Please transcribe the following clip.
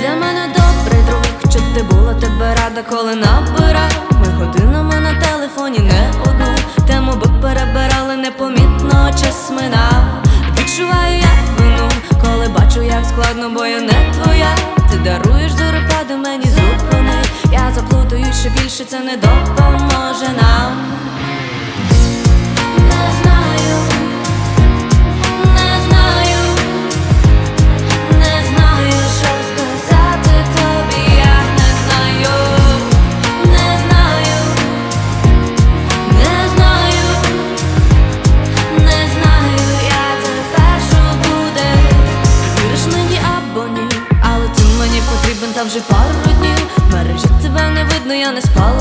для мене добрий друг, що ти була, тебе рада, коли набирав. Ми годинами на телефоні не одну тему би перебирали, непомітно час минав. Відчуваю я вину, коли бачу, як складно, бо я не твоя. Ти даруєш зорепади, мені зупини. Я заплутаю ще більше, це не допоможе нам. Не знаю, не знаю, не знаю, що сказати тобі, я не знаю, не знаю, не знаю, не знаю, я тепер, що буде. Віриш мені або ні, але ти мені потрібен, та вже пару днів. В мережі тебе не видно, я не спала